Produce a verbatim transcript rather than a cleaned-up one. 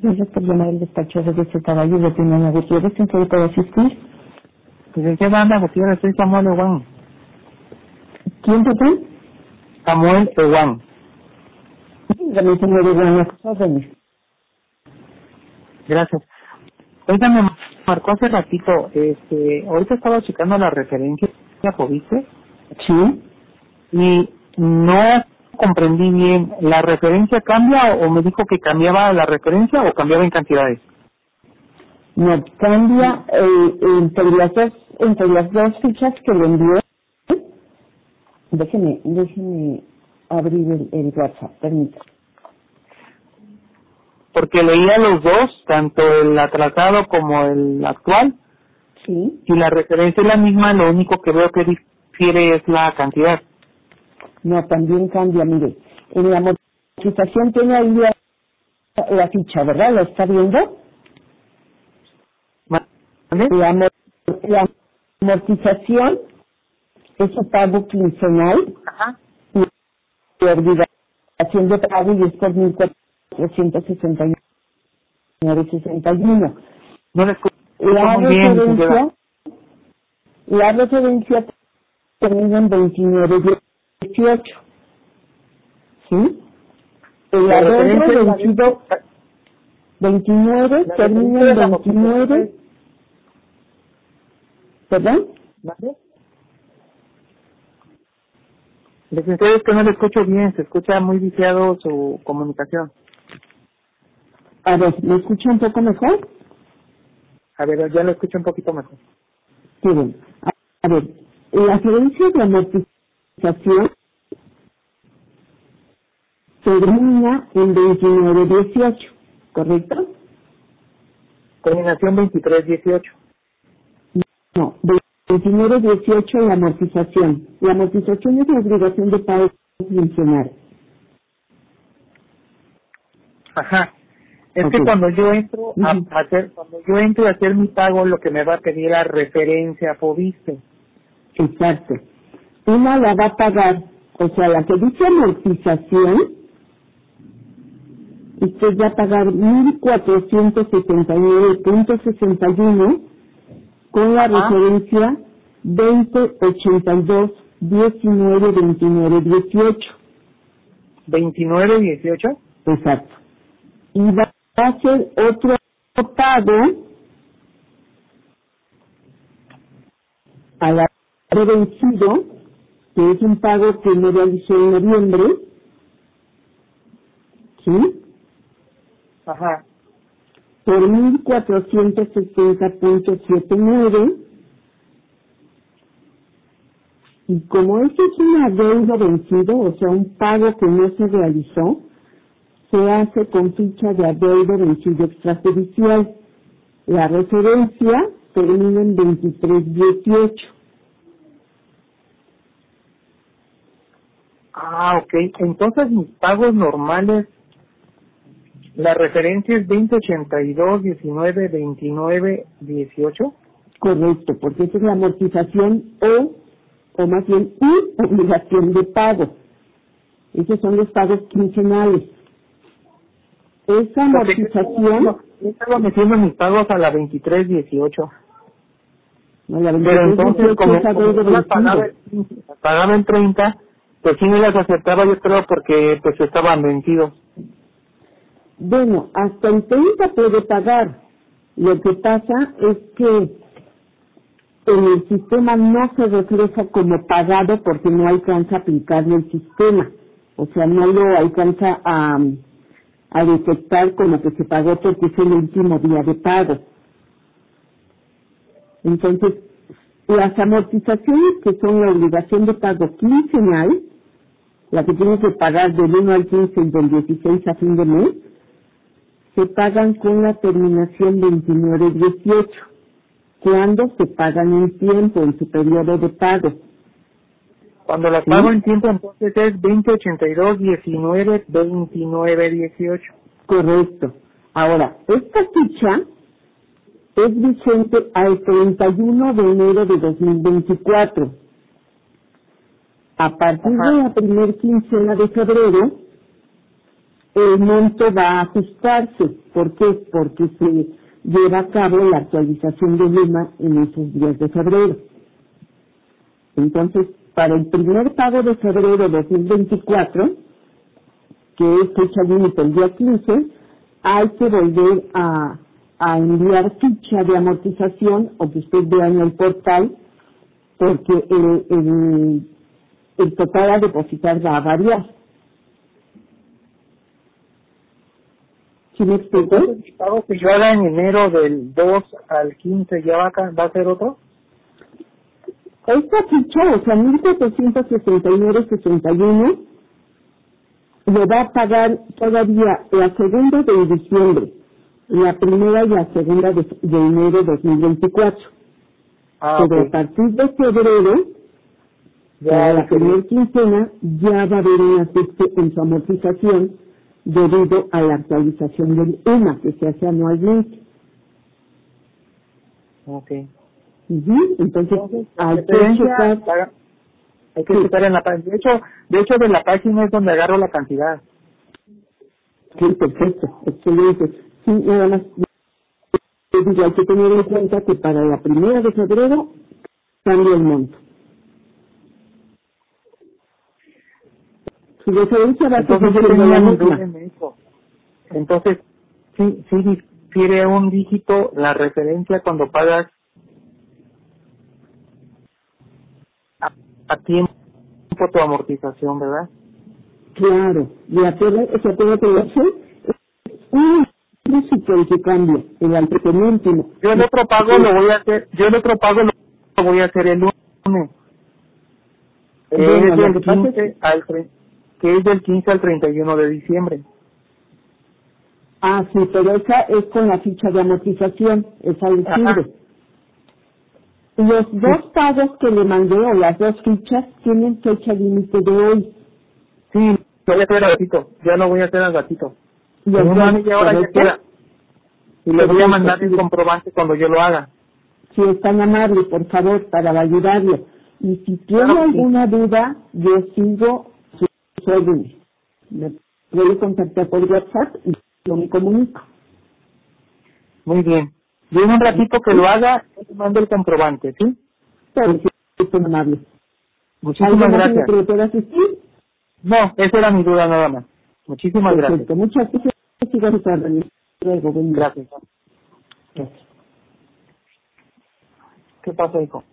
Gracias por llamar al despacho de D C Caballo de Ana Gutiérrez. ¿En qué le puedo asistir? Licenciada Ana Gutiérrez, soy Samuel Ewan. ¿Quién, perdón? Samuel Ewan. Dígame, señor Ewan, a sus órdenes. Gracias. Oiga, me marcó hace ratito, este, ahorita estaba checando la referencia, ¿viste? Sí. Y no comprendí bien, ¿la referencia cambia o me dijo que cambiaba la referencia o cambiaba en cantidades? No, cambia eh, entre, las dos, entre las dos fichas que le envié. Déjeme, déjeme abrir el, el WhatsApp, permítame. Porque leía los dos, tanto el atrasado como el actual, Sí. y la referencia es la misma, lo único que veo que difiere es la cantidad. No, también cambia, mire. En la amortización tiene ahí la, la ficha, ¿verdad? ¿La está viendo? ¿Vale? La, amor, la amortización es su pago quincenal. Ajá. Y la obligación de pago y es por mil cuatrocientos sesenta y nueve sesenta y uno. No le escucho La muy bien, licenciada. referencia, la referencia termina en veintinueve dieciocho. ¿Sí? El La adeudo referencia es la vencido veintinueve la termina referencia de en la veintinueve. ¿Perdón? ¿Vale? Licenciado, es que no le escucho bien, se escucha muy viciado su comunicación. A ver, ¿me escucha un poco mejor? A ver, ya lo escucho un poquito mejor. Sí, bueno. A, a ver, la referencia de amortización termina en veintinueve dieciocho, ¿correcto? Terminación veintitrés dieciocho. No, veintinueve dieciocho en la amortización. La amortización es la obligación de pago mencionar. Ajá. Es Ok. que cuando yo entro a Ujú. hacer, cuando yo entro a hacer mi pago, lo que me va a pedir la referencia Fobiste. Exacto. Una la va a pagar, o sea, la que dice amortización, usted va a pagar mil cuatrocientos setenta y nueve punto sesenta y uno con la Ajá. referencia veinte ochenta y dos diecinueve veintinueve dieciocho. veintinueve dieciocho. Exacto. Y va a hacer otro pago a la de vencido, que es un pago que me realizó en noviembre, ¿sí? Ajá. Por mil cuatrocientos sesenta punto setenta y nueve, y como eso es una deuda vencido, o sea, un pago que no se realizó, se hace con ficha de adeudo vencido extrajudicial. La referencia termina en veintitrés dieciocho. Ah, ok. Entonces mis pagos normales, la referencia es veinte ochenta y dos diecinueve veintinueve dieciocho. Correcto, porque esa es la amortización o, o más bien, y obligación de pago. Esos son los pagos quincenales. Esa Porque yo estaba amortización, metiendo, yo estaba metiendo mis pagos a la veintitrés dieciocho. no, la Pero veintitrés entonces, dieciocho es como, como adeudo yo las pagaba, vencido. el quince, las pagaba en treinta, pues sí me las aceptaba, yo creo, porque pues estaban vencidos. Bueno, hasta el treinta puede pagar. Lo que pasa es que en el sistema no se refleja como pagado porque no alcanza a aplicarle el sistema. O sea, no lo alcanza a, a detectar como que se pagó porque es el último día de pago. Entonces, las amortizaciones que son la obligación de pago quincenal, la que tiene que pagar del uno al quince y del dieciséis a fin de mes, se pagan con la terminación veintinueve dieciocho, cuando se pagan en tiempo, en su periodo de pago. Cuando las ¿Sí? pago en tiempo, entonces es veinte ochenta y dos diecinueve veintinueve dieciocho. Correcto. Ahora, esta ficha es vigente al treinta y uno de enero de dos mil veinticuatro. A partir de Ajá. la primer quincena de febrero, el monto va a ajustarse. ¿Por qué? Porque se lleva a cabo la actualización de Luma en esos días de febrero. Entonces, para el primer pago de febrero de dos mil veinticuatro, que es fecha límite el día quince, hay que volver a, a enviar ficha de amortización o que usted vea en el portal, porque el, el, el total a depositar va a variar. ¿Sí me explico? Entonces, el pago que yo haga en enero del dos al quince ya va a, ca- va a ser otro. Esta ficha, o sea, mil setecientos sesenta y nueve sesenta y uno, le va a pagar todavía la segunda de diciembre, la primera y la segunda de, de enero de dos mil veinticuatro. Ah, Pero ok. a partir de febrero, Ya, para la ok. primera quincena, ya va a haber un ajuste en su amortización debido a la actualización del E M A que se hace anualmente. Ok. Ujú. Entonces, Entonces, la hay que referencia, checar. paga- hay que Sí. checar en la página. De hecho, de hecho, de la página es donde agarro la cantidad. Sí, perfecto, excelente. Sí, nada más, les digo, hay que tener en cuenta que para la primera de febrero cambia el monto. Su referencia va a Entonces, seguir yo siendo tenía la mi duda misma. en eso. Entonces, sí, sí difiere un dígito la referencia cuando pagas a, a tiempo tu amortización, ¿verdad? Claro, y acuérdate, se acuerda que eso es un músico el que cambia, el antecedente. Yo el otro pago lo voy a hacer, yo el otro pago lo, lo voy a hacer el lunes, que Bueno, es lo que del pasa es, quince al tre- que es del quince al treinta y uno de diciembre. ah, sí, pero esa es con la ficha de amortización, esa le Ajá. sirve. Los dos pagos que le mandé, o las dos fichas, tienen fecha límite de hoy. Sí, lo voy a hacer al gatito, ya lo voy a hacer al gatito. Y En el una dos, media hora ya ¿correcto? queda. Y le voy a Perfecto, mandar el sí. comprobante cuando yo lo haga. Si es tan amable, por favor, para ayudarle. Y si tiene Claro que sí. alguna duda, yo sigo sus órdenes. Me puede contactar por WhatsApp y yo me comunico. Muy bien. Yo en un ratito que lo haga, yo te mando el comprobante, ¿sí? Pero si es tan amable. ¿Algo Muchísimas más en lo gracias. que le pueda asistir? No, esa era mi duda nada más. Muchísimas gracias. Perfecto. Muchas gracias. Sigo a sus órdenes. Luego, buen día. Gracias. Gracias. ¿Qué pasa, hijo?